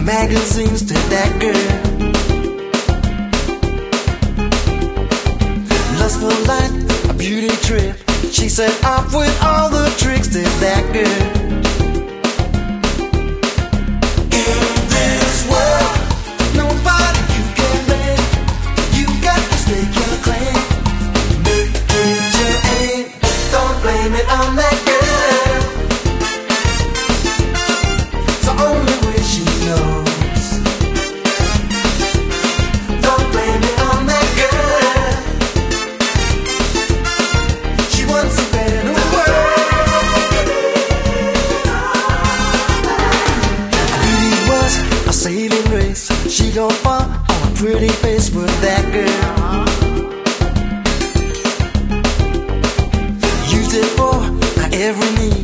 magazines to that girl. Lustful life, a beauty trip. She set off with all the tricks to that girl. In this world, nobody you can blame. You got to stake your claim. Make it your aim. Don't blame it on that girl. It's the only way she knows. Don't blame it on that girl. She wants a better world. Beauty was a saving grace. She gon' fall on a pretty face with that girl. Used it for every need.